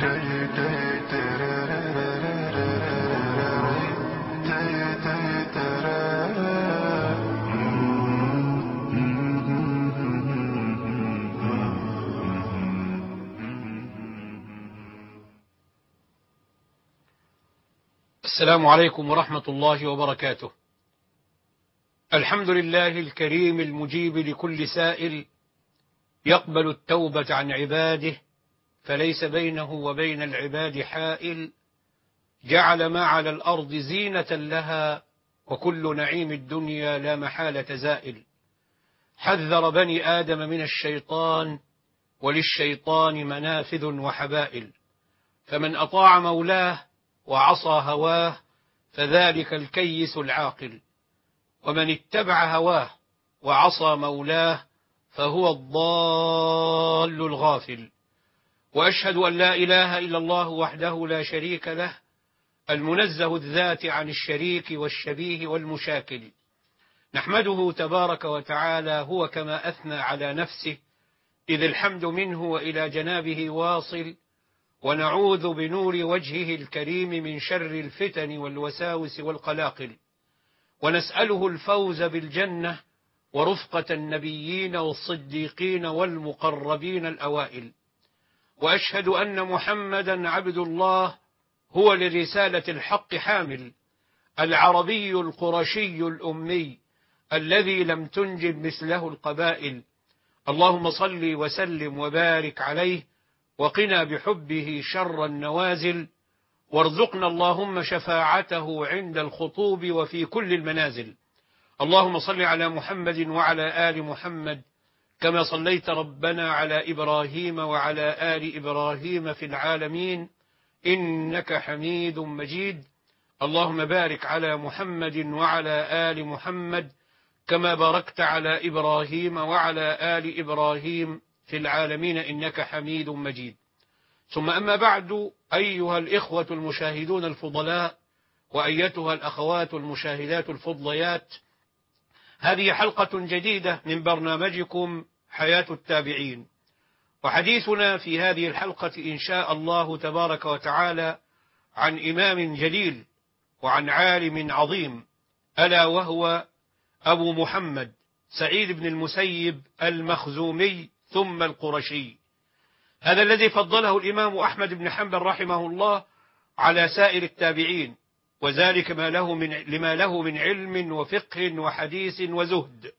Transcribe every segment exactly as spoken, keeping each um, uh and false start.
السلام عليكم ورحمة الله وبركاته. الحمد لله الكريم المجيب لكل سائل، يقبل التوبة عن عباده فليس بينه وبين العباد حائل، جعل ما على الأرض زينة لها وكل نعيم الدنيا لا محالة زائل، حذر بني آدم من الشيطان وللشيطان منافذ وحبائل، فمن أطاع مولاه وعصى هواه فذلك الكيس العاقل، ومن اتبع هواه وعصى مولاه فهو الضال الغافل. وأشهد أن لا إله إلا الله وحده لا شريك له، المنزه الذات عن الشريك والشبيه والمشاكل، نحمده تبارك وتعالى هو كما أثنى على نفسه، إذ الحمد منه وإلى جنابه واصل، ونعوذ بنور وجهه الكريم من شر الفتن والوساوس والقلاقل، ونسأله الفوز بالجنة ورفقة النبيين والصديقين والمقربين الأوائل. وأشهد أن محمدا عبد الله هو لرسالة الحق حامل، العربي القرشي الأمي الذي لم تنجب مثله القبائل، اللهم صل وسلم وبارك عليه، وقنا بحبه شر النوازل، وارزقنا اللهم شفاعته عند الخطوب وفي كل المنازل. اللهم صل على محمد وعلى آل محمد كما صليت ربنا على إبراهيم وعلى آل إبراهيم في العالمين إنك حميد مجيد. اللهم بارك على محمد وعلى آل محمد كما باركت على إبراهيم وعلى آل إبراهيم في العالمين إنك حميد مجيد. ثم أما بعد، أيها الإخوة المشاهدون الفضلاء وأيتها الأخوات المشاهدات الفضليات، هذه حلقة جديدة من برنامجكم حياة التابعين، وحديثنا في هذه الحلقة إن شاء الله تبارك وتعالى عن إمام جليل وعن عالم عظيم، ألا وهو أبو محمد سعيد بن المسيب المخزومي ثم القرشي، هذا الذي فضله الإمام أحمد بن حنبل رحمه الله على سائر التابعين، وذلك ما له من لما له من علم وفقه وحديث وزهد.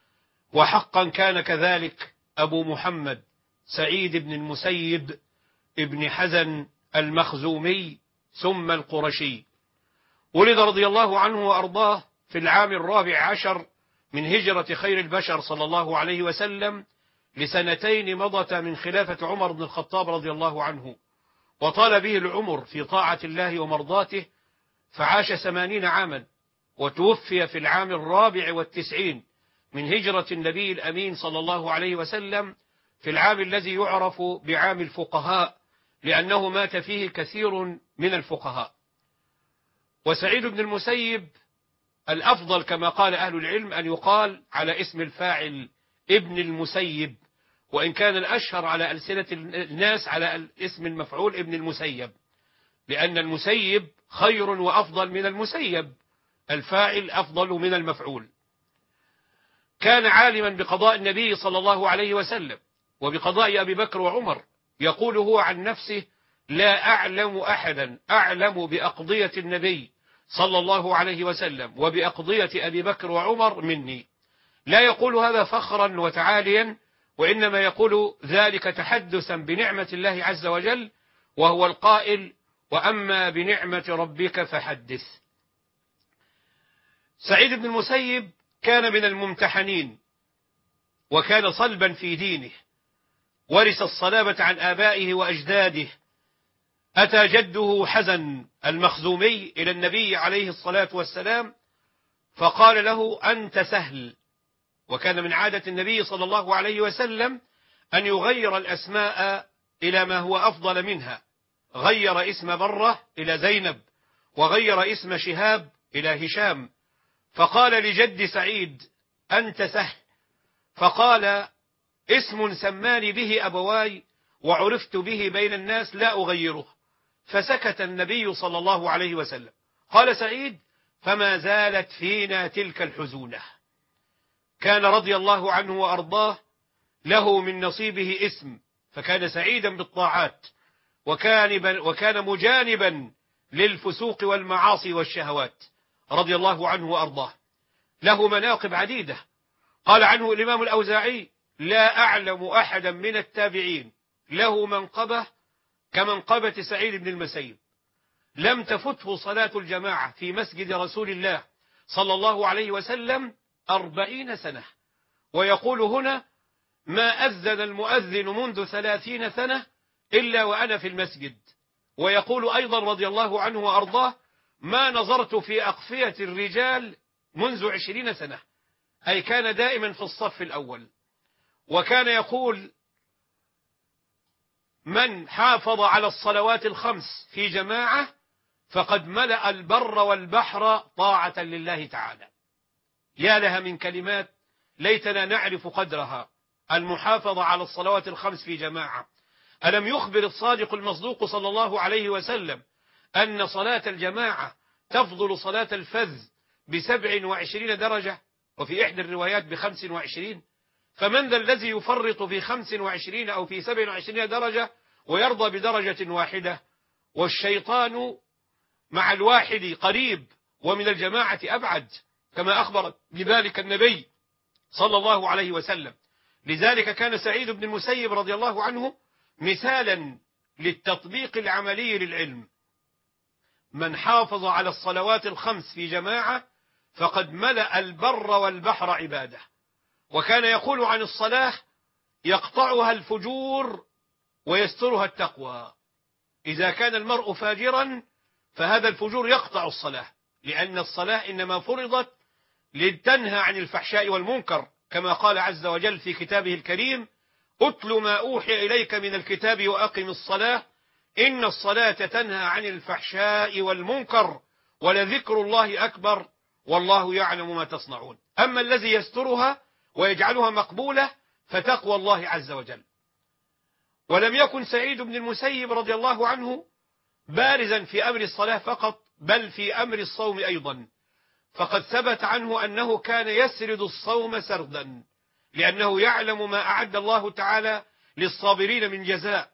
وحقا كان كذلك أبو محمد سعيد بن المسيب ابن حزن المخزومي ثم القرشي، ولد رضي الله عنه وأرضاه في العام الرابع عشر من هجرة خير البشر صلى الله عليه وسلم لسنتين مضت من خلافة عمر بن الخطاب رضي الله عنه، وطال به العمر في طاعة الله ومرضاته، فعاش ثمانين عاما، وتوفي في العام الرابع والتسعين من هجرة النبي الأمين صلى الله عليه وسلم في العام الذي يعرف بعام الفقهاء، لأنه مات فيه كثير من الفقهاء. وسعيد بن المسيب الأفضل كما قال أهل العلم أن يقال على اسم الفاعل ابن المسيب، وإن كان الأشهر على ألسنة الناس على اسم المفعول ابن المسيب، لأن المسيب خير وأفضل من المسيب، الفاعل أفضل من المفعول. كان عالما بقضاء النبي صلى الله عليه وسلم وبقضاء أبي بكر وعمر، يقول هو عن نفسه: لا أعلم أحدا أعلم بأقضية النبي صلى الله عليه وسلم وبأقضية أبي بكر وعمر مني. لا يقول هذا فخرا وتعاليا، وإنما يقول ذلك تحدثا بنعمة الله عز وجل، وهو القائل: وأما بنعمة ربك فحدث. سعيد بن المسيب كان من الممتحنين، وكان صلبا في دينه، ورث الصلابة عن آبائه وأجداده. أتى جده حزن المخزومي إلى النبي عليه الصلاة والسلام فقال له: أنت سهل. وكان من عادة النبي صلى الله عليه وسلم أن يغير الأسماء إلى ما هو أفضل منها، غير اسم برة إلى زينب، وغير اسم شهاب إلى هشام، فقال لجد سعيد: أنت سهل. فقال: اسم سماني به أبواي وعرفت به بين الناس لا أغيره. فسكت النبي صلى الله عليه وسلم. قال سعيد: فما زالت فينا تلك الحزونة. كان رضي الله عنه وأرضاه له من نصيبه اسم، فكان سعيدا بالطاعات، وكان وكان مجانبا للفسوق والمعاصي والشهوات، رضي الله عنه وأرضاه. له مناقب عديدة. قال عنه الإمام الأوزاعي: لا أعلم أحدا من التابعين له منقبة كمنقبة سعيد بن المسيب. لم تفته صلاة الجماعة في مسجد رسول الله صلى الله عليه وسلم أربعين سنة. ويقول هنا: ما أذن المؤذن منذ ثلاثين سنة إلا وأنا في المسجد. ويقول أيضا رضي الله عنه وأرضاه: ما نظرت في أقفية الرجال منذ عشرين سنة، أي كان دائما في الصف الأول. وكان يقول: من حافظ على الصلوات الخمس في جماعة فقد ملأ البر والبحر طاعة لله تعالى. يا لها من كلمات ليتنا نعرف قدرها. المحافظة على الصلوات الخمس في جماعة. ألم يخبر الصادق المصدوق صلى الله عليه وسلم أن صلاة الجماعة تفضل صلاة الفذ بسبع وعشرين درجة، وفي إحدى الروايات بخمس وعشرين؟ فمن ذا الذي يفرط في خمس وعشرين أو في سبع وعشرين درجة ويرضى بدرجة واحدة؟ والشيطان مع الواحد قريب ومن الجماعة أبعد، كما أخبر بذلك النبي صلى الله عليه وسلم. لذلك كان سعيد بن المسيب رضي الله عنه مثالا للتطبيق العملي للعلم. من حافظ على الصلوات الخمس في جماعة فقد ملأ البر والبحر عبادة. وكان يقول عن الصلاة: يقطعها الفجور ويسترها التقوى. إذا كان المرء فاجرا فهذا الفجور يقطع الصلاة، لأن الصلاة إنما فرضت لتنهى عن الفحشاء والمنكر، كما قال عز وجل في كتابه الكريم: أتل ما أوحي إليك من الكتاب وأقم الصلاة إن الصلاة تنهى عن الفحشاء والمنكر ولذكر الله أكبر والله يعلم ما تصنعون. أما الذي يسترها ويجعلها مقبولة فتقوى الله عز وجل. ولم يكن سعيد بن المسيب رضي الله عنه بارزا في أمر الصلاة فقط، بل في أمر الصوم أيضا. فقد ثبت عنه أنه كان يسرد الصوم سردا، لأنه يعلم ما أعد الله تعالى للصابرين من جزاء.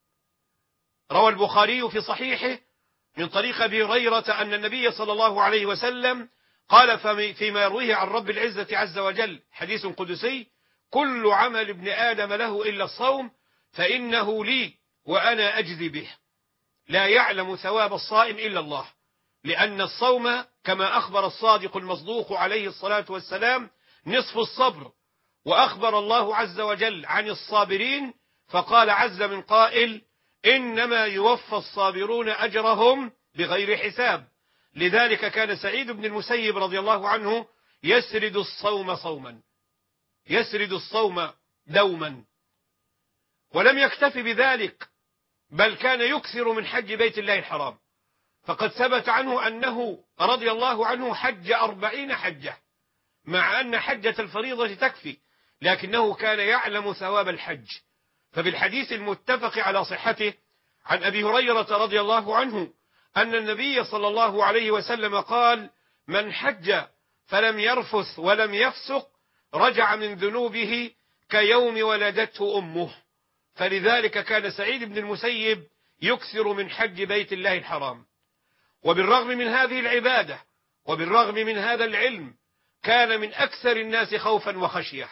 روى البخاري في صحيحه من طريق أبي هريرة أن النبي صلى الله عليه وسلم قال فيما يرويه عن رب العزة عز وجل، حديث قدسي: كل عمل ابن آدم له إلا الصوم فإنه لي وأنا أجزي به. لا يعلم ثواب الصائم إلا الله، لأن الصوم كما أخبر الصادق المصدوق عليه الصلاة والسلام نصف الصبر. وأخبر الله عز وجل عن الصابرين فقال عز من قائل: إنما يوفى الصابرون أجرهم بغير حساب. لذلك كان سعيد بن المسيب رضي الله عنه يسرد الصوم صوما، يسرد الصوم دوما. ولم يكتف بذلك، بل كان يكثر من حج بيت الله الحرام. فقد ثبت عنه أنه رضي الله عنه حج أربعين حجة، مع أن حجة الفريضة تكفي، لكنه كان يعلم ثواب الحج. فبالحديث المتفق على صحته عن أبي هريرة رضي الله عنه أن النبي صلى الله عليه وسلم قال: من حج فلم يرفث ولم يفسق رجع من ذنوبه كيوم ولدته أمه. فلذلك كان سعيد بن المسيب يكثر من حج بيت الله الحرام. وبالرغم من هذه العبادة وبالرغم من هذا العلم كان من أكثر الناس خوفا وخشية.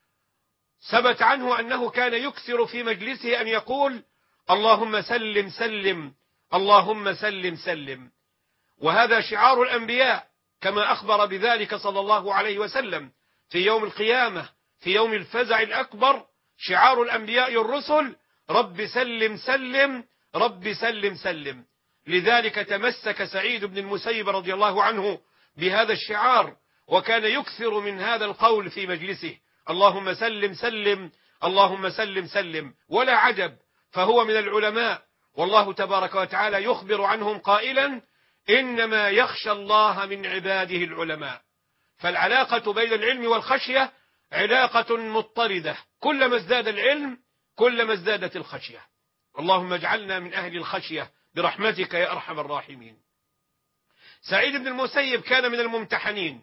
ثبت عنه أنه كان يكثر في مجلسه أن يقول: اللهم سلم سلم اللهم سلم سلم. وهذا شعار الأنبياء، كما أخبر بذلك صلى الله عليه وسلم في يوم القيامة، في يوم الفزع الأكبر، شعار الأنبياء الرسل: رب سلم سلم رب سلم سلم. لذلك تمسك سعيد بن المسيب رضي الله عنه بهذا الشعار، وكان يكثر من هذا القول في مجلسه: اللهم سلم سلم اللهم سلم سلم. ولا عجب، فهو من العلماء، والله تبارك وتعالى يخبر عنهم قائلا: إنما يخشى الله من عباده العلماء. فالعلاقة بين العلم والخشية علاقة مضطردة، كلما ازداد العلم كلما ازدادت الخشية. اللهم اجعلنا من أهل الخشية برحمتك يا أرحم الراحمين. سعيد بن المسيب كان من الممتحنين،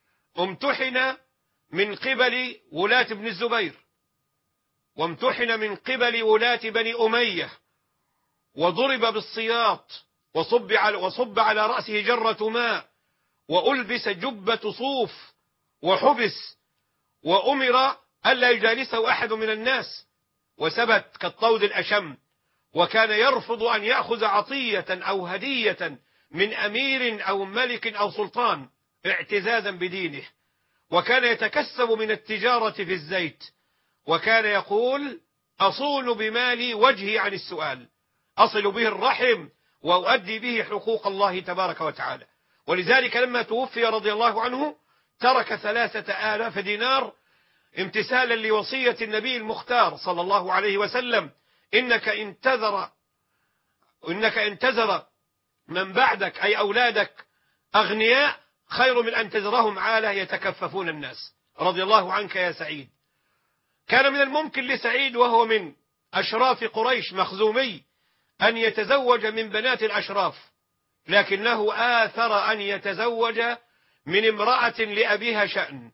امتحن من قبل ولاة ابن الزبير، وامتحن من قبل ولاة بني أمية، وضرب بالسياط، وصب على, وصب على رأسه جرة ماء، وألبس جبة صوف، وحبس، وأمر ألا يجالسه أحد من الناس، وثبت كالطود الأشم، وكان يرفض أن يأخذ عطية أو هدية من أمير أو ملك أو سلطان اعتزازا بدينه، وكان يتكسب من التجارة في الزيت، وكان يقول أصون بمالي وجهي عن السؤال، أصل به الرحم وأؤدي به حقوق الله تبارك وتعالى. ولذلك لما توفي رضي الله عنه ترك ثلاثة آلاف دينار امتثالا لوصية النبي المختار صلى الله عليه وسلم: إنك انتظر إنك انتظر من بعدك أي أولادك أغنياء خير من أن تذرهم عالة يتكففون الناس. رضي الله عنك يا سعيد. كان من الممكن لسعيد وهو من أشراف قريش مخزومي أن يتزوج من بنات الأشراف، لكنه آثر أن يتزوج من امرأة لأبيها شأن.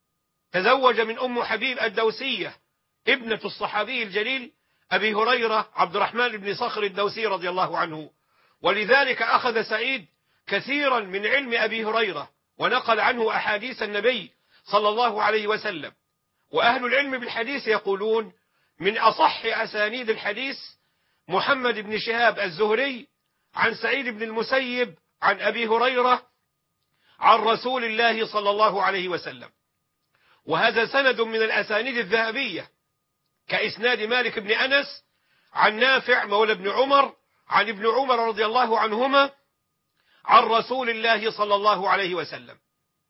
تزوج من أم حبيب الدوسية ابنة الصحابي الجليل أبي هريرة عبد الرحمن بن صخر الدوسي رضي الله عنه. ولذلك أخذ سعيد كثيرا من علم أبي هريرة، ونقل عنه أحاديث النبي صلى الله عليه وسلم. وأهل العلم بالحديث يقولون من أصح أسانيد الحديث محمد بن شهاب الزهري عن سعيد بن المسيب عن أبي هريرة عن رسول الله صلى الله عليه وسلم. وهذا سند من الأسانيد الذهبية، كإسناد مالك بن أنس عن نافع مولى ابن عمر عن ابن عمر رضي الله عنهما عن رسول الله صلى الله عليه وسلم.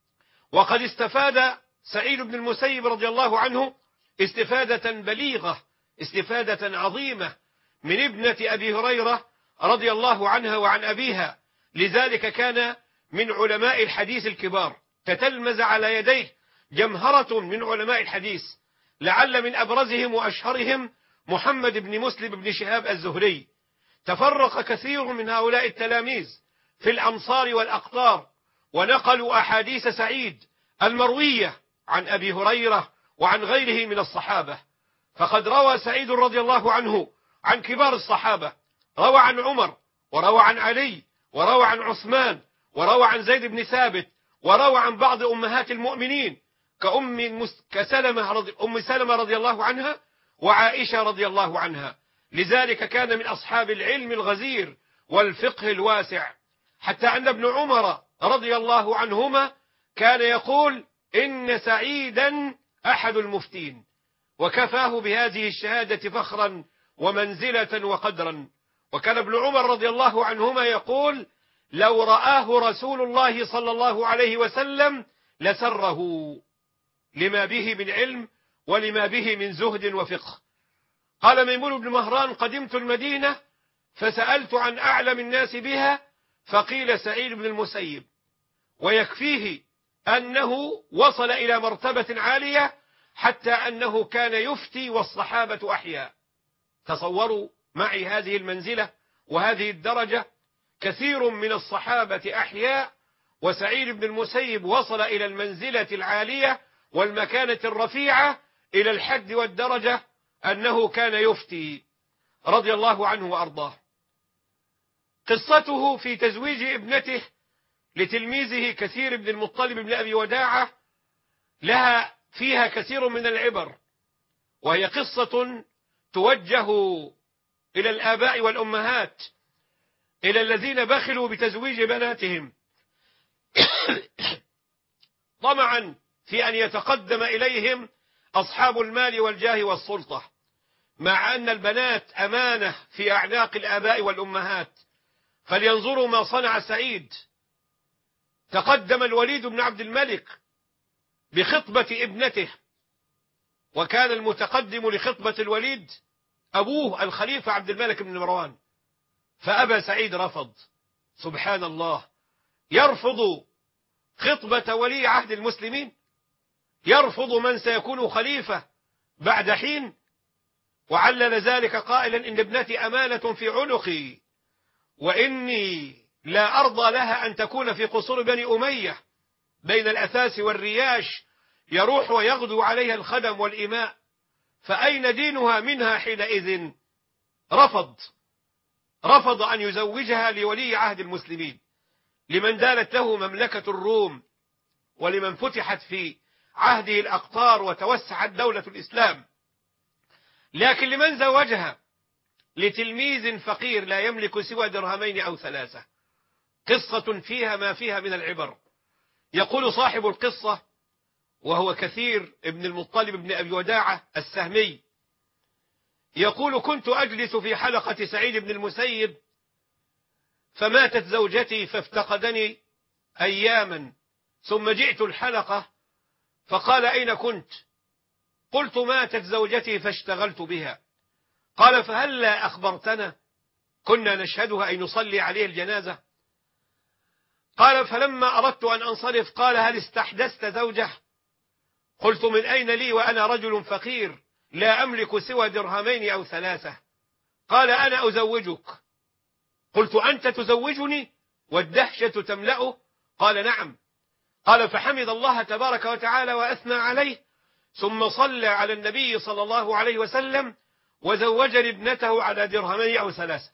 وقد استفاد سعيد بن المسيب رضي الله عنه استفادة بليغة، استفادة عظيمة من ابنة أبي هريرة رضي الله عنها وعن أبيها. لذلك كان من علماء الحديث الكبار، تتلمذ على يديه جمهرة من علماء الحديث، لعل من أبرزهم وأشهرهم محمد بن مسلم بن شهاب الزهري. تفرق كثير من هؤلاء التلاميذ في الأمصار والأقطار، ونقلوا أحاديث سعيد المروية عن أبي هريرة وعن غيره من الصحابة. فقد روى سعيد رضي الله عنه عن كبار الصحابة، روى عن عمر، وروى عن علي، وروى عن عثمان، وروى عن زيد بن ثابت، وروى عن بعض أمهات المؤمنين كأم كسلمة رضي أم سلمة رضي الله عنها وعائشة رضي الله عنها. لذلك كان من أصحاب العلم الغزير والفقه الواسع، حتى أن ابن عمر رضي الله عنهما كان يقول إن سعيدا أحد المفتين، وكفاه بهذه الشهادة فخرا ومنزلة وقدرا. وكان ابن عمر رضي الله عنهما يقول لو رآه رسول الله صلى الله عليه وسلم لسره، لما به من علم ولما به من زهد وفقه. قال ميمون بن مهران قدمت المدينة فسألت عن أعلم الناس بها، فقيل سعيد بن المسيب، ويكفيه أنه وصل إلى مرتبة عالية حتى أنه كان يفتي والصحابة أحياء. تصوروا معي هذه المنزلة وهذه الدرجة، كثير من الصحابة أحياء، وسعيد بن المسيب وصل إلى المنزلة العالية والمكانة الرفيعة إلى الحد والدرجة أنه كان يفتي رضي الله عنه وأرضاه. قصته في تزويج ابنته لتلميذه كثير بن المطلب بن أبي وداعة لها فيها كثير من العبر، وهي قصة توجه إلى الآباء والأمهات، إلى الذين بخلوا بتزويج بناتهم طمعا في أن يتقدم إليهم أصحاب المال والجاه والسلطة، مع أن البنات أمانة في أعناق الآباء والأمهات. فلينظروا ما صنع سعيد. تقدم الوليد بن عبد الملك بخطبة ابنته، وكان المتقدم لخطبة الوليد أبوه الخليفة عبد الملك بن مروان، فأبى سعيد، رفض. سبحان الله، يرفض خطبة ولي عهد المسلمين، يرفض من سيكون خليفة بعد حين. وعلل ذلك قائلا إن ابنتي أمانة في عنقي، وإني لا أرضى لها أن تكون في قصور بني أمية بين الأثاث والرياش يروح ويغدو عليها الخدم والإماء، فأين دينها منها حينئذ؟ رفض رفض أن يزوجها لولي عهد المسلمين، لمن دالت له مملكة الروم، ولمن فتحت في عهده الأقطار وتوسعت دولة الإسلام. لكن لمن زوجها؟ لتلميذ فقير لا يملك سوى درهمين أو ثلاثة. قصة فيها ما فيها من العبر. يقول صاحب القصة وهو كثير ابن المطلب بن أبي وداعة السهمي، يقول: كنت أجلس في حلقة سعيد بن المسيب فماتت زوجتي فافتقدني أياما، ثم جئت الحلقة فقال: أين كنت؟ قلت: ماتت زوجتي فاشتغلت بها. قال: فهلا أخبرتنا؟ كنا نشهدها أي نصلي عليه الجنازة. قال: فلما أردت أن أنصرف قال: هل استحدثت زوجه؟ قلت: من أين لي وأنا رجل فقير لا أملك سوى درهمين أو ثلاثة؟ قال: أنا أزوجك. قلت: أنت تزوجني؟ والدهشة تملأه. قال: نعم. قال: فحمد الله تبارك وتعالى وأثنى عليه، ثم صلى على النبي صلى الله عليه وسلم وزوجني ابنته على درهمين أو ثلاثة.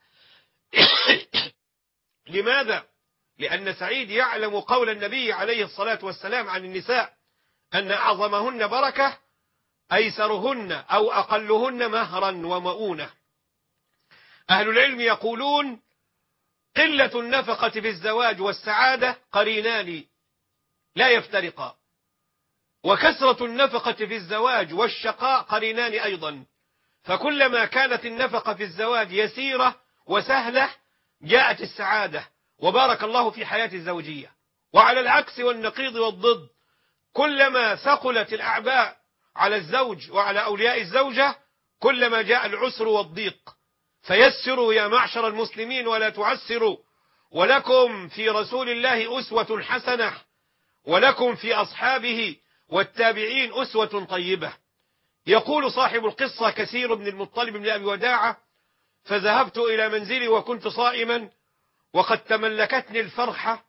لماذا؟ لأن سعيد يعلم قول النبي عليه الصلاة والسلام عن النساء أن أعظمهن بركة أيسرهن أو أقلهن مهرا ومؤونة. أهل العلم يقولون: قلة النفقة في الزواج والسعادة قرينان لا يفترقا، وكثرة النفقة في الزواج والشقاء قرينان أيضا، فكلما كانت النفقة في الزواج يسيرة وسهلة جاءت السعادة وبارك الله في حياة الزوجية. وعلى العكس والنقيض والضد، كلما ثقلت الأعباء على الزوج وعلى أولياء الزوجة كلما جاء العسر والضيق. فيسروا يا معشر المسلمين ولا تعسروا، ولكم في رسول الله أسوة حسنة، ولكم في أصحابه والتابعين أسوة طيبة. يقول صاحب القصة كثير بن المطلب بن أبي وداعة: فذهبت إلى منزلي وكنت صائما، وقد تملكتني الفرحة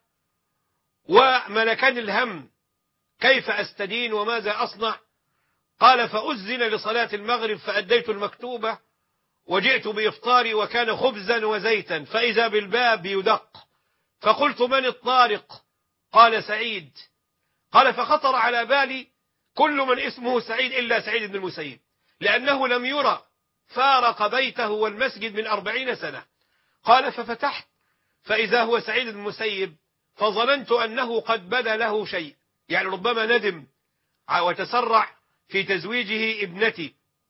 وملكني الهم، كيف أستدين وماذا أصنع؟ قال: فأذن لصلاة المغرب فأديت المكتوبة، وجئت بإفطاري وكان خبزا وزيتا، فإذا بالباب يدق، فقلت: من الطارق؟ قال: سعيد. قال: فخطر على بالي كل من اسمه سعيد إلا سعيد بن المسيب، لأنه لم يرى فارق بيته والمسجد من أربعين سنة. قال: ففتحت فإذا هو سعيد بن المسيب، فظننت أنه قد بدا له شيء، يعني ربما ندم وتسرع في تزويجه ابنتي.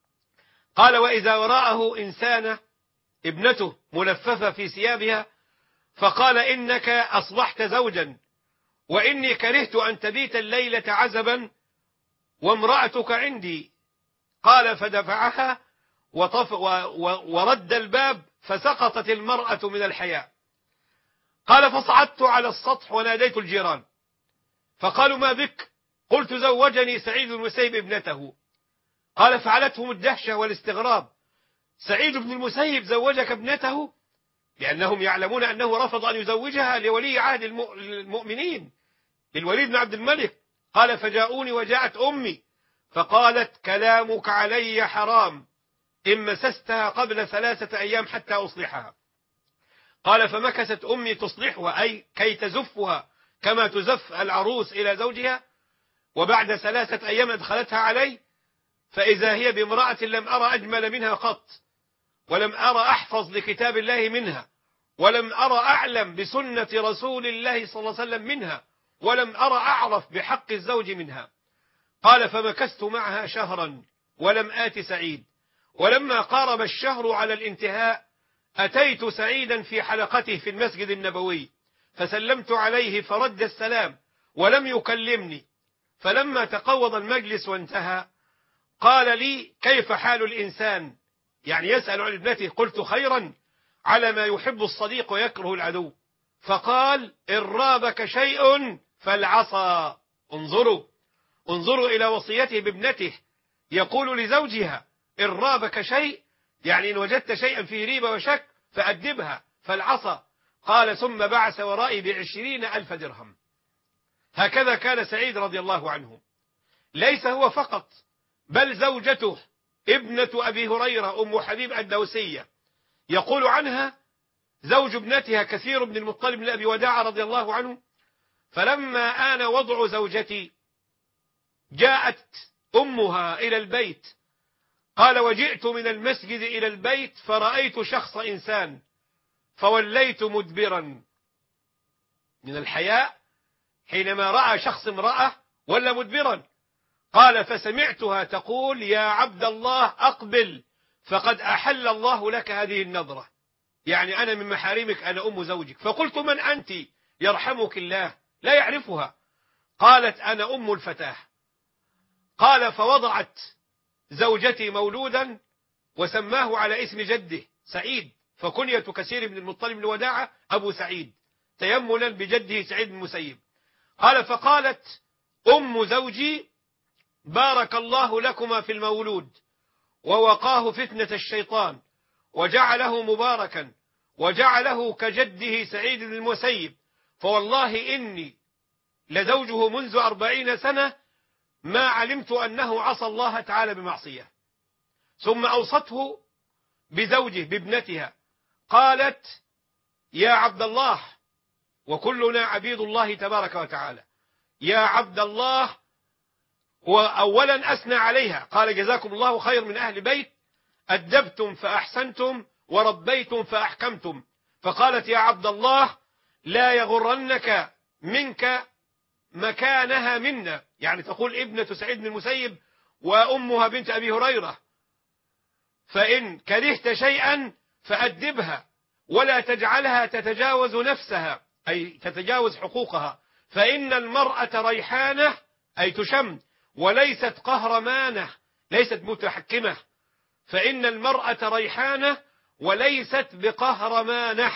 قال: وإذا وراءه إنسانة ابنته ملففة في ثيابها، فقال: إنك أصبحت زوجا، وإني كرهت أن تبيت الليلة عزبا وامرأتك عندي. قال: فدفعها وطف ورد الباب، فسقطت المرأة من الحياء. قال: فصعدت على السطح وناديت الجيران، فقالوا: ما بك؟ قلت: زوجني سعيد بن المسيب ابنته. قال: فعلتهم الدهشة والاستغراب: سعيد بن المسيب زوجك ابنته؟ لأنهم يعلمون أنه رفض أن يزوجها لولي عهد المؤمنين للوليد بن عبد الملك. قال: فجاءوني وجاءت أمي فقالت: كلامك علي حرام، إن مسستها قبل ثلاثة أيام حتى أصلحها. قال: فمكست أمي تصلحها، أي كي تزفها كما تزف العروس إلى زوجها، وبعد ثلاثة أيام أدخلتها علي، فإذا هي بامرأة لم أرى أجمل منها قط، ولم أرى أحفظ لكتاب الله منها، ولم أرى أعلم بسنة رسول الله صلى الله عليه وسلم منها، ولم أرى أعرف بحق الزوج منها. قال: فمكثت معها شهرا ولم آت سعيد، ولما قارب الشهر على الانتهاء أتيت سعيدا في حلقته في المسجد النبوي، فسلمت عليه فرد السلام ولم يكلمني. فلما تقوض المجلس وانتهى قال لي: كيف حال الإنسان؟ يعني يسأل عن ابنته. قلت: خيرا، على ما يحب الصديق ويكره العدو. فقال: إن رابك شيء فالعصا. انظروا انظروا إلى وصيته بابنته، يقول لزوجها: إن رابك شيء يعني إن وجدت شيئا فيه ريبة وشك فأدبها. فالعصا قال ثم بعث ورائي بعشرين ألف درهم. هكذا كان سعيد رضي الله عنه. ليس هو فقط، بل زوجته ابنة أبي هريرة أم حبيب الدوسية يقول عنها زوج ابنتها كثير بن المطلب بن أبي وداع رضي الله عنه: فلما آن وضع زوجتي جاءت أمها إلى البيت، قال: وجئت من المسجد إلى البيت فرأيت شخص إنسان فوليت مدبرا. من الحياء حينما رأى شخص امرأة ولا مدبرا. قال: فسمعتها تقول: يا عبد الله أقبل فقد أحل الله لك هذه النظرة، يعني أنا من محارمك، أنا أم زوجك. فقلت: من أنت؟ يرحمك الله. لا يعرفها. قالت: أنا أم الفتاة. قال: فوضعت زوجتي مولودا وسماه على اسم جده سعيد، فكنية كثير بن المطلب بن وداعة أبو سعيد تيمنا بجده سعيد بن المسيب. قال: فقالت أم زوجي: بارك الله لكما في المولود ووقاه فتنة الشيطان وجعله مباركا وجعله كجده سعيد بن المسيب، فوالله إني لزوجه منذ أربعين سنة ما علمت أنه عصى الله تعالى بمعصية. ثم أوصته بزوجه بابنتها، قالت: يا عبد الله، وكلنا عبيد الله تبارك وتعالى، يا عبد الله. وأولا أثنى عليها قال: جزاكم الله خير من أهل بيت، أدبتم فأحسنتم وربيتم فأحكمتم. فقالت: يا عبد الله، لا يغرنك منك مكانها منا، يعني تقول ابنة سعيد بن المسيب وأمها بنت أبي هريرة، فإن كرهت شيئا فأدبها ولا تجعلها تتجاوز نفسها، أي تتجاوز حقوقها، فإن المرأة ريحانة، أي تشم، وليست قهرمانة، ليست متحكمة، فإن المرأة ريحانة وليست بقهرمانة.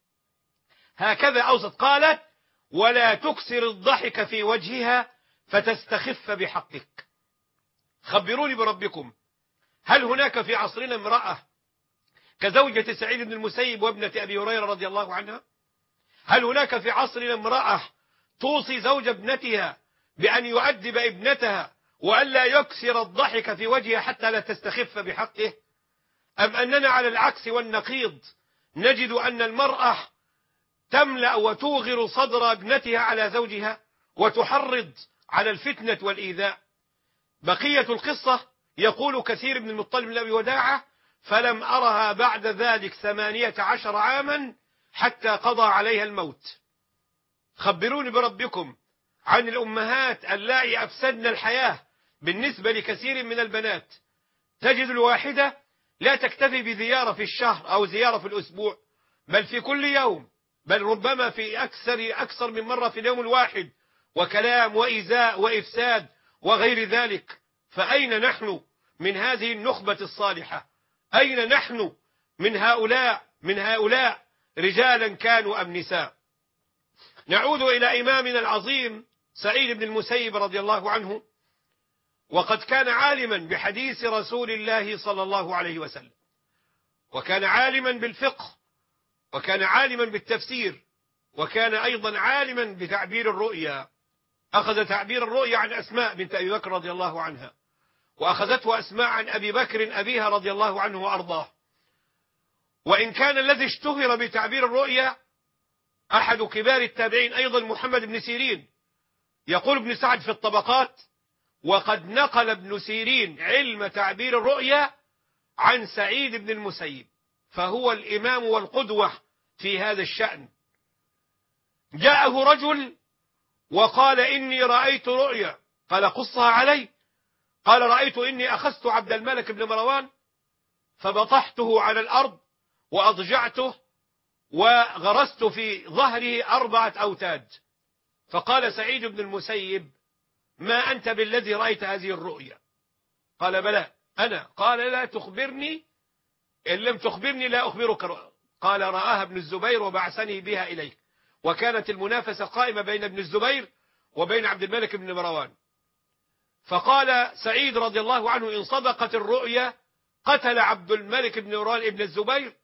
هكذا أوصت. قالت: ولا تكسر الضحك في وجهها فتستخف بحقك. خبروني بربكم، هل هناك في عصرنا امرأة كزوجة سعيد بن المسيب وابنة أبي هريرة رضي الله عنها؟ هل هناك في عصرنا امرأة توصي زوج ابنتها بأن يؤدب ابنتها وألا يكسر الضحك في وجهها حتى لا تستخف بحقه؟ أم أننا على العكس والنقيض نجد أن المرأة تملأ وتوغر صدر ابنتها على زوجها وتحرض على الفتنة والإيذاء؟ بقية القصة يقول كثير بن المطلب بن أبي وداعة: فلم أرها بعد ذلك ثمانية عشر عاما حتى قضى عليها الموت. خبروني بربكم عن الأمهات اللائي أفسدن الحياة بالنسبة لكثير من البنات. تجد الواحدة لا تكتفي بزيارة في الشهر أو زيارة في الأسبوع، بل في كل يوم، بل ربما في أكثر أكثر من مرة في اليوم الواحد، وكلام وإيذاء وإفساد وغير ذلك. فأين نحن من هذه النخبة الصالحة؟ أين نحن من هؤلاء من هؤلاء رجالا كانوا أم نساء؟ نعود إلى إمامنا العظيم سعيد بن المسيب رضي الله عنه، وقد كان عالما بحديث رسول الله صلى الله عليه وسلم، وكان عالما بالفقه، وكان عالما بالتفسير، وكان أيضا عالما بتعبير الرؤيا. أخذ تعبير الرؤيا عن أسماء بنت أبي بكر رضي الله عنها، وأخذته أسماء عن أبي بكر أبيها رضي الله عنه وأرضاه. وإن كان الذي اشتهر بتعبير الرؤيا أحد كبار التابعين أيضا محمد بن سيرين. يقول ابن سعد في الطبقات: وقد نقل ابن سيرين علم تعبير الرؤيا عن سعيد بن المسيب، فهو الإمام والقدوة في هذا الشأن. جاءه رجل وقال: إني رأيت رؤيا. قال: قصها علي. قال: رأيت إني أخذت عبد الملك بن مروان فبطحته على الأرض وأضجعته وغرست في ظهره أربعة أوتاد. فقال سعيد بن المسيب: ما أنت بالذي رأيت هذه الرؤيا؟ قال: بلى أنا. قال: لا تخبرني، إن لم تخبرني لا أخبرك رؤيا. قال: رآها ابن الزبير وبعثني بها إليك. وكانت المنافسة قائمة بين ابن الزبير وبين عبد الملك بن مروان. فقال سعيد رضي الله عنه: إن صدقت الرؤيا قتل عبد الملك بن مروان ابن الزبير،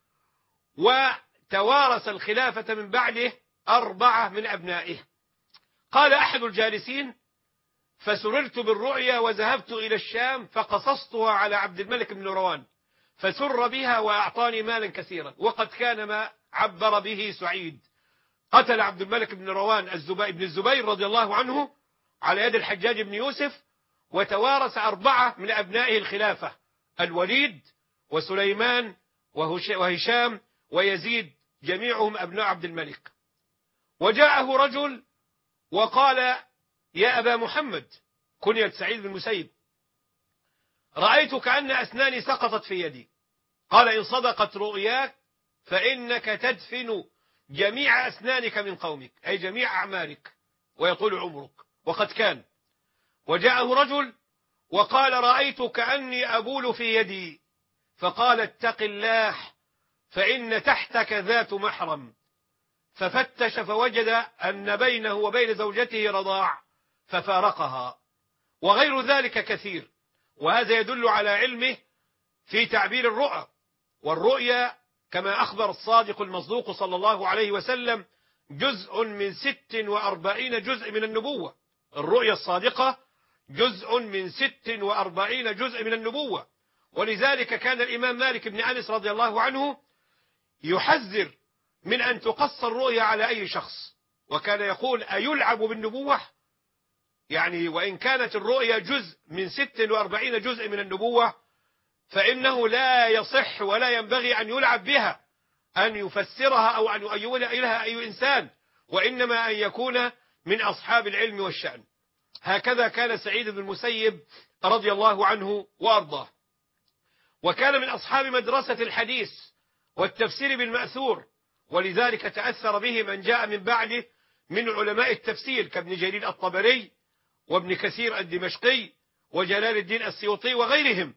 وتوارث الخلافة من بعده أربعة من أبنائه. قال أحد الجالسين: فسررت بالرؤيا وذهبت إلى الشام فقصصتها على عبد الملك بن مروان فسر بها وأعطاني مالا كثيرا، وقد كان ما عبر به سعيد. قتل عبد الملك بن مروان الزبير بن الزبير رضي الله عنه على يد الحجاج بن يوسف، وتوارث أربعة من أبنائه الخلافة: الوليد وسليمان وهشام ويزيد، جميعهم أبناء عبد الملك. وجاءه رجل وقال: يا أبا محمد، كنية سعيد بن المسيب، رأيت كأن أسناني سقطت في يدي. قال: إن صدقت رؤياك فإنك تدفن جميع أسنانك من قومك، أي جميع أعمارك، ويطول عمرك. وقد كان. وجاءه رجل وقال: رأيت كأني أبول في يدي. فقال: اتق الله فإن تحتك ذات محرم. ففتش فوجد أن بينه وبين زوجته رضاع ففارقها. وغير ذلك كثير. وهذا يدل على علمه في تعبير الرؤى. والرؤيا كما أخبر الصادق المصدوق صلى الله عليه وسلم جزء من ست وأربعين جزء من النبوة. الرؤيا الصادقة جزء من ست وأربعين جزء من النبوة. ولذلك كان الإمام مالك بن أنس رضي الله عنه يحذر من أن تقص الرؤيا على أي شخص، وكان يقول: أيلعب بالنبوة؟ يعني وإن كانت الرؤيا جزء من ست وأربعين جزء من النبوة فإنه لا يصح ولا ينبغي أن يلعب بها، أن يفسرها أو أن يؤول إليها أي إنسان، وإنما أن يكون من أصحاب العلم والشأن. هكذا كان سعيد بن المسيب رضي الله عنه وأرضاه. وكان من أصحاب مدرسة الحديث والتفسير بالمأثور، ولذلك تأثر به من جاء من بعده من علماء التفسير كابن جرير الطبري وابن كثير الدمشقي وجلال الدين السيوطي وغيرهم.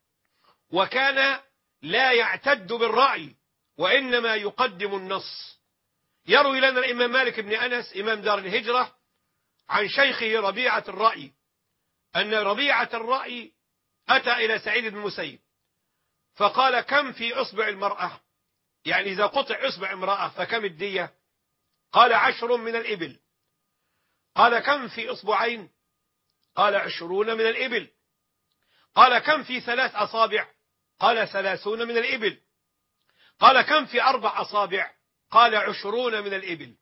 وكان لا يعتد بالرأي وإنما يقدم النص. يروي لنا الإمام مالك بن أنس إمام دار الهجرة عن شيخه ربيعة الرأي أن ربيعة الرأي أتى إلى سعيد بن المسيب فقال: كم في إصبع المرأة؟ يعني إذا قطع إصبع امرأة فكم الدية؟ قال: عشر من الإبل. قال: كم في إصبعين؟ قال: عشرون من الإبل. قال: كم في ثلاث أصابع؟ قال: ثلاثون من الإبل. قال: كم في أربع أصابع؟ قال: عشرون من الإبل.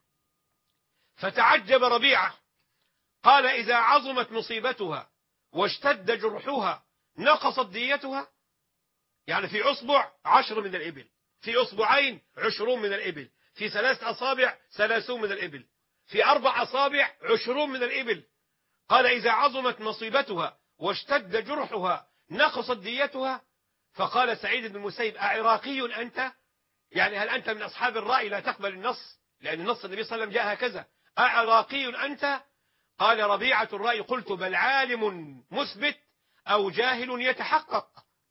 فتعجب ربيعة، قال: إذا عظمت مصيبتها واشتد جرحها نقصت ديتها؟ يعني في أصبع عشر من الإبل، في أصبعين عشرون من الإبل، في ثلاث أصابع ثلاثون من الإبل، في أربع أصابع عشرون من الإبل. قال: إذا عظمت مصيبتها واشتد جرحها نقصت ديتها؟ فقال سعيد بن المسيب: أعراقي أنت؟ يعني هل أنت من أصحاب الرأي لا تقبل النص؟ لأن النص النبي صلى الله عليه وسلم جاء هكذا: أعراقي أنت؟ قال ربيعة الرأي: قلت: بل عالم مثبت أو جاهل يتحقق.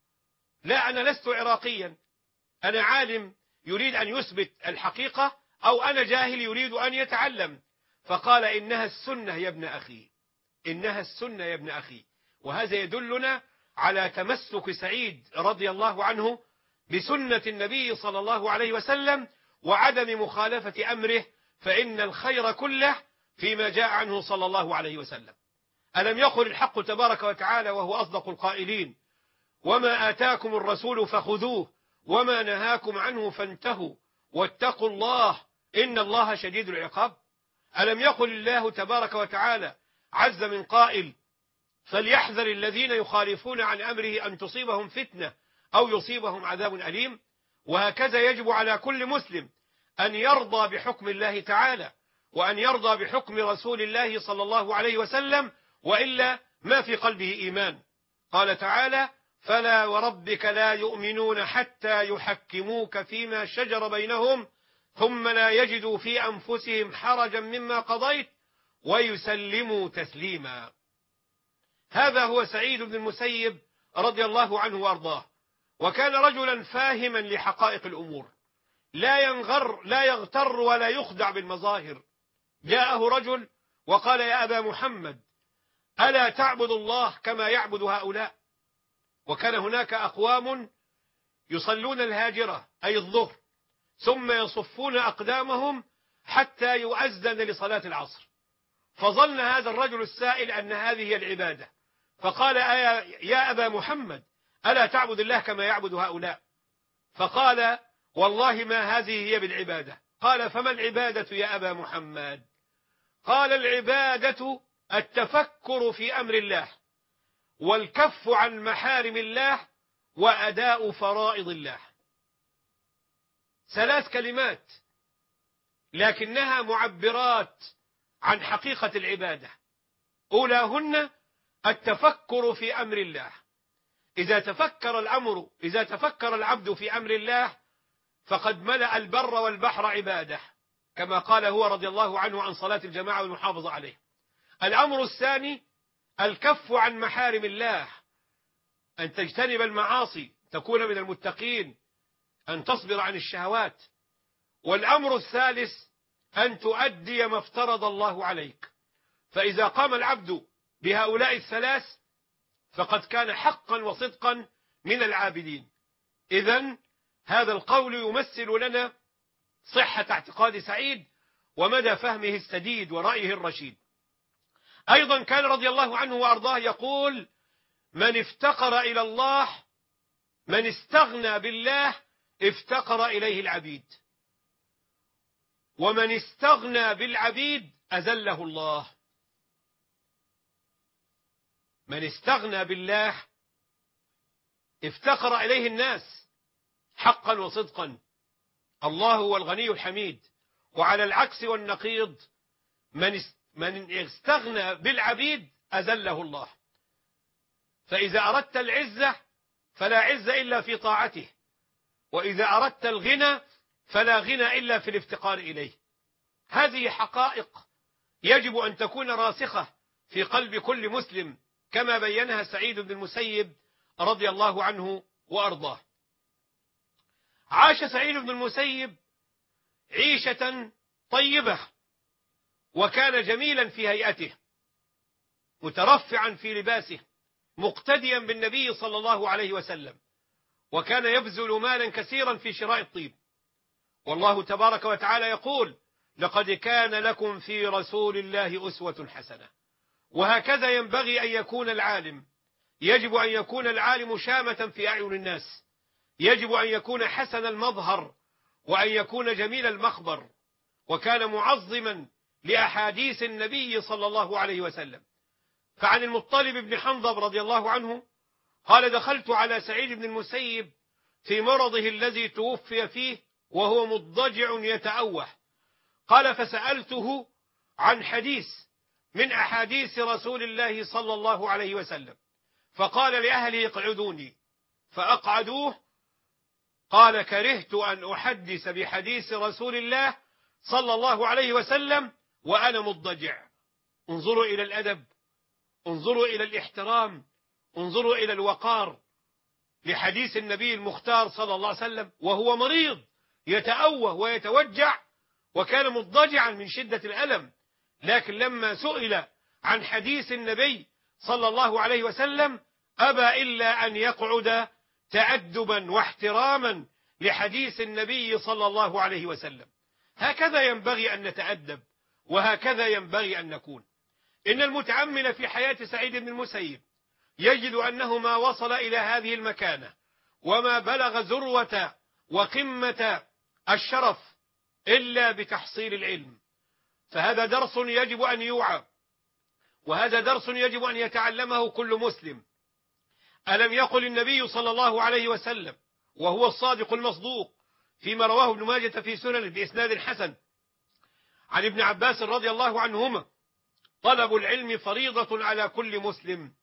لا، أنا لست عراقيا، أنا عالم يريد أن يثبت الحقيقة، أو أنا جاهل يريد أن يتعلم. فقال: إنها السنة يا ابن أخي، إنها السنة يا ابن أخي. وهذا يدلنا على تمسك سعيد رضي الله عنه بسنة النبي صلى الله عليه وسلم وعدم مخالفة أمره، فإن الخير كله فيما جاء عنه صلى الله عليه وسلم. ألم يقل الحق تبارك وتعالى وهو أصدق القائلين: وما آتاكم الرسول فخذوه وما نهاكم عنه فانتهوا واتقوا الله إن الله شديد العقاب. ألم يقل الله تبارك وتعالى عز من قائل: فليحذر الذين يخالفون عن أمره أن تصيبهم فتنة أو يصيبهم عذاب أليم. وهكذا يجب على كل مسلم أن يرضى بحكم الله تعالى وأن يرضى بحكم رسول الله صلى الله عليه وسلم، وإلا ما في قلبه إيمان. قال تعالى: فلا وربك لا يؤمنون حتى يحكموك فيما شجر بينهم ثم لا يجدوا في أنفسهم حرجا مما قضيت ويسلموا تسليما. هذا هو سعيد بن المسيب رضي الله عنه وأرضاه. وكان رجلا فاهما لحقائق الأمور، لا ينغر لا يغتر ولا يخدع بالمظاهر. جاءه رجل وقال: يا أبا محمد، ألا تعبد الله كما يعبد هؤلاء؟ وكان هناك أقوام يصلون الهاجرة أي الظهر، ثم يصفون أقدامهم حتى يؤذن لصلاة العصر. فظن هذا الرجل السائل أن هذه هي العبادة، فقال يا أبا محمد ألا تعبد الله كما يعبد هؤلاء؟ فقال والله ما هذه هي بالعبادة. قال فما العبادة يا أبا محمد؟ قال العبادة التفكر في أمر الله، والكف عن محارم الله، وأداء فرائض الله. ثلاث كلمات لكنها معبرات عن حقيقة العبادة. أولاهن التفكر في أمر الله. إذا تفكر الأمر إذا تفكر العبد في أمر الله فقد ملأ البر والبحر عبادة، كما قال هو رضي الله عنه عن صلاة الجماعة والمحافظة عليه. الأمر الثاني الكف عن محارم الله، أن تجتنب المعاصي، تكون من المتقين، أن تصبر عن الشهوات. والأمر الثالث أن تؤدي ما افترض الله عليك. فإذا قام العبد بهؤلاء الثلاث فقد كان حقا وصدقا من العابدين. إذن هذا القول يمثل لنا صحة اعتقاد سعيد ومدى فهمه السديد ورأيه الرشيد. أيضا كان رضي الله عنه وأرضاه يقول من افتقر إلى الله من استغنى بالله افتقر إليه العبيد، ومن استغنى بالعبيد أذله الله. من استغنى بالله افتقر إليه الناس حقا وصدقا، الله هو الغني الحميد. وعلى العكس والنقيض من من استغنى بالعبيد أذله الله. فإذا أردت العزة فلا عزة إلا في طاعته، وإذا أردت الغنى فلا غنى إلا في الافتقار إليه. هذه حقائق يجب أن تكون راسخة في قلب كل مسلم، كما بينها سعيد بن المسيب رضي الله عنه وأرضاه. عاش سعيد بن المسيب عيشة طيبة، وكان جميلا في هيئته، مترفعا في لباسه، مقتديا بالنبي صلى الله عليه وسلم، وكان يبذل مالا كثيرا في شراء الطيب. والله تبارك وتعالى يقول لقد كان لكم في رسول الله أسوة حسنة. وهكذا ينبغي أن يكون العالم. يجب أن يكون العالم شامة في أعين الناس، يجب أن يكون حسن المظهر، وأن يكون جميل المخبر. وكان معظما لأحاديث النبي صلى الله عليه وسلم. فعن المطلب بن حنظب رضي الله عنه قال دخلت على سعيد بن المسيب في مرضه الذي توفي فيه وهو مضجع يتأوه. قال فسألته عن حديث من أحاديث رسول الله صلى الله عليه وسلم، فقال لأهله اقعدوني، فأقعدوه. قال كرهت أن أحدث بحديث رسول الله صلى الله عليه وسلم وأنا مضجع. انظروا إلى الأدب، انظروا إلى الاحترام، انظروا إلى الوقار لحديث النبي المختار صلى الله عليه وسلم وهو مريض يتأوه ويتوجع، وكان مضجعا من شدة الألم. لكن لما سئل عن حديث النبي صلى الله عليه وسلم أبى إلا أن يقعد تأدبا واحتراما لحديث النبي صلى الله عليه وسلم. هكذا ينبغي أن نتأدب، وهكذا ينبغي أن نكون. إن المتأمل في حياة سعيد بن المسيب يجد أنه ما وصل إلى هذه المكانة وما بلغ ذروة وقمة الشرف إلا بتحصيل العلم. فهذا درس يجب أن يوعى، وهذا درس يجب أن يتعلمه كل مسلم. ألم يقل النبي صلى الله عليه وسلم وهو الصادق المصدوق فيما رواه ابن ماجة في سننه بإسناد حسن عن ابن عباس رضي الله عنهما طلب العلم فريضة على كل مسلم.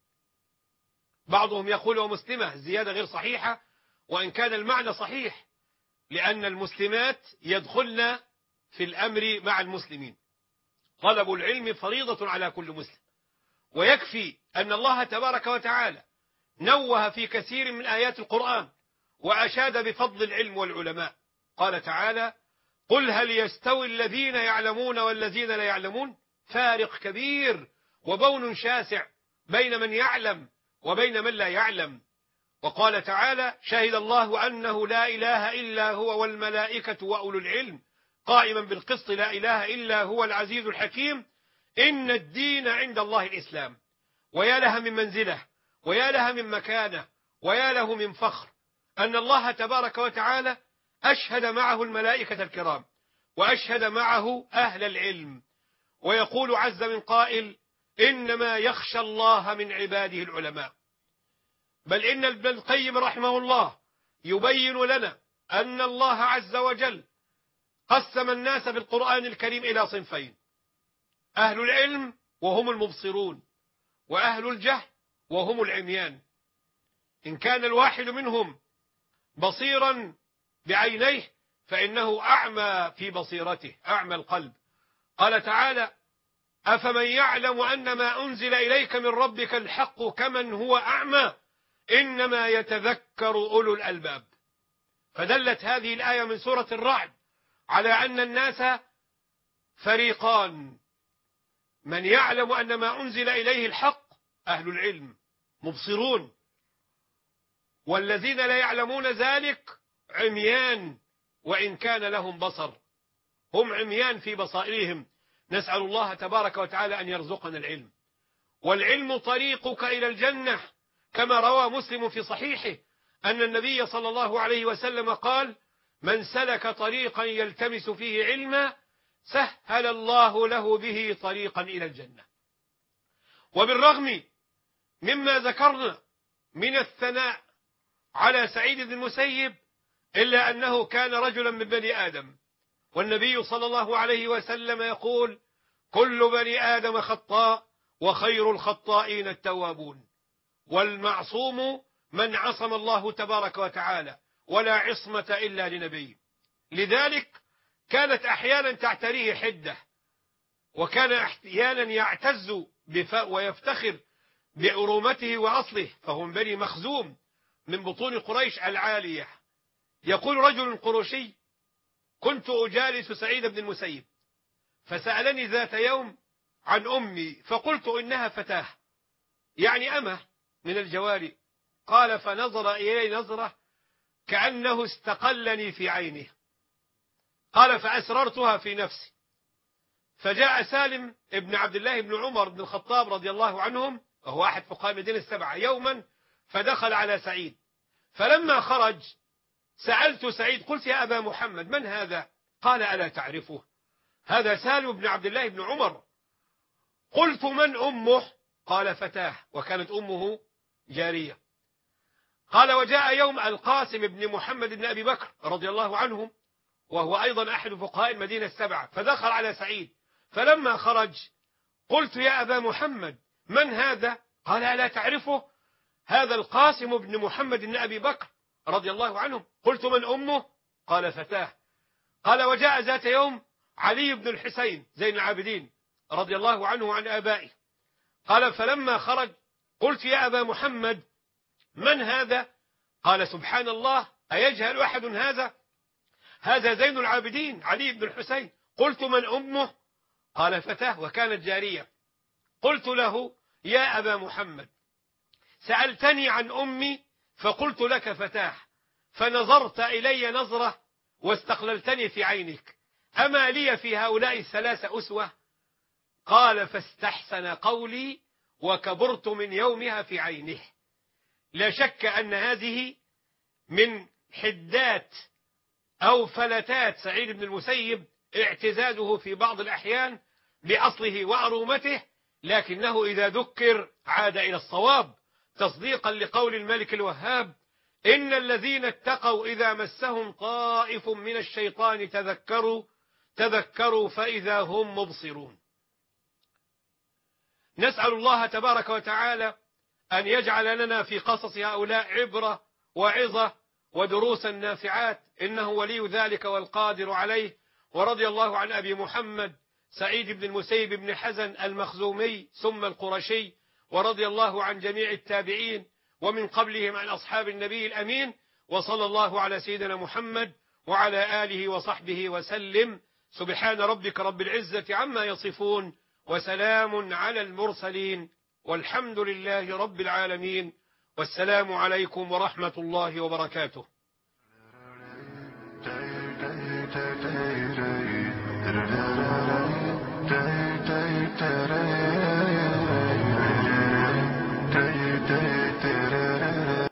بعضهم يقول ومسلمة، زيادة غير صحيحة، وإن كان المعنى صحيح، لأن المسلمات يدخلن في الأمر مع المسلمين. طلب العلم فريضة على كل مسلم. ويكفي أن الله تبارك وتعالى نوه في كثير من آيات القرآن وأشاد بفضل العلم والعلماء. قال تعالى قل هل يستوي الذين يعلمون والذين لا يعلمون، فارق كبير وبون شاسع بين من يعلم وبين من لا يعلم. وقال تعالى: شهد الله أنه لا إله إلا هو والملائكة وأولو العلم قائما بالقسط لا إله إلا هو العزيز الحكيم إن الدين عند الله الإسلام. ويا لها من منزلة، ويا لها من مكانة، ويا له من فخر أن الله تبارك وتعالى أشهد معه الملائكة الكرام، وأشهد معه أهل العلم. ويقول عز من قائل: إنما يخشى الله من عباده العلماء. بل إن ابن القيم رحمه الله يبين لنا أن الله عز وجل قسم الناس في القرآن الكريم إلى صنفين: أهل العلم وهم المبصرون، وأهل الجهل وهم العميان. إن كان الواحد منهم بصيرا بعينيه فإنه أعمى في بصيرته، أعمى القلب. قال تعالى: أفمن يعلم أن ما أنزل إليك من ربك الحق كمن هو أعمى إنما يتذكر أولو الألباب. فدلت هذه الآية من سورة الرعد على أن الناس فريقان: من يعلم أن ما أنزل إليه الحق أهل العلم مبصرون، والذين لا يعلمون ذلك عميان وإن كان لهم بصر، هم عميان في بصائرهم. نسأل الله تبارك وتعالى أن يرزقنا العلم. والعلم طريقك إلى الجنة، كما روى مسلم في صحيحه أن النبي صلى الله عليه وسلم قال: من سلك طريقا يلتمس فيه علما سهل الله له به طريقا إلى الجنة. وبالرغم مما ذكرنا من الثناء على سعيد بن المسيب إلا أنه كان رجلا من بني آدم، والنبي صلى الله عليه وسلم يقول: كل بني آدم خطاء وخير الخطائين التوابون. والمعصوم من عصم الله تبارك وتعالى، ولا عصمة إلا لنبي. لذلك كانت أحيانا تعتريه حدة، وكان أحيانا يعتز ويفتخر بعرومته وأصله، فهو من بني مخزوم من بطون قريش العالية. يقول رجل قرشي: كنت أجالس سعيد بن المسيب فسألني ذات يوم عن أمي، فقلت إنها فتاة، يعني أمه من الجواري. قال: فنظر إلي نظرة كأنه استقلني في عينه. قال: فأسررتها في نفسي. فجاء سالم ابن عبد الله بن عمر بن الخطاب رضي الله عنهم، وهو أحد فقهاء المدينة السبعة، يوما فدخل على سعيد، فلما خرج سألت سعيد قلت: يا أبا محمد من هذا؟ قال: ألا تعرفه؟ هذا سالم بن عبد الله بن عمر. قلت: من أمه؟ قال: فتاه، وكانت أمه جارية. قال: وجاء يوم القاسم بن محمد بن أبي بكر رضي الله عنهم، وهو أيضا أحد فقهاء المدينة السبعة، فدخل على سعيد، فلما خرج قلت: يا أبا محمد من هذا؟ قال: ألا تعرفه؟ هذا القاسم بن محمد بن أبي بكر رضي الله عنهم. قلت: من أمه؟ قال: فتاه. قال: وجاء ذات يوم علي بن الحسين زين العابدين رضي الله عنه عن آبائه. قال: فلما خرج قلت: يا أبا محمد من هذا؟ قال: سبحان الله، أيجهل أحد هذا؟ هذا زين العابدين علي بن الحسين. قلت: من أمه؟ قال: فتاه، وكانت جارية. قلت له: يا أبا محمد، سألتني عن أمي فقلت لك فتاه، فنظرت إلي نظرة واستقللتني في عينك، أما لي في هؤلاء الثلاثة أسوة؟ قال: فاستحسن قولي وكبرت من يومها في عينه. لا شك أن هذه من حدات أو فلتات سعيد بن المسيب، اعتزازه في بعض الأحيان بأصله وأرومته، لكنه إذا ذكر عاد إلى الصواب، تصديقا لقول الملك الوهاب: إن الذين اتقوا إذا مسهم طائف من الشيطان تذكروا تذكروا فإذا هم مبصرون. نسأل الله تبارك وتعالى أن يجعل لنا في قصص هؤلاء عبرة وعظة ودروسا نافعات، إنه ولي ذلك والقادر عليه. ورضي الله عن أبي محمد سعيد بن المسيب بن حزن المخزومي ثم القرشي، ورضي الله عن جميع التابعين ومن قبلهم عن أصحاب النبي الأمين، وصلى الله على سيدنا محمد وعلى آله وصحبه وسلم. سبحان ربك رب العزة عما يصفون، وسلام على المرسلين، والحمد لله رب العالمين. والسلام عليكم ورحمة الله وبركاته. Da da da da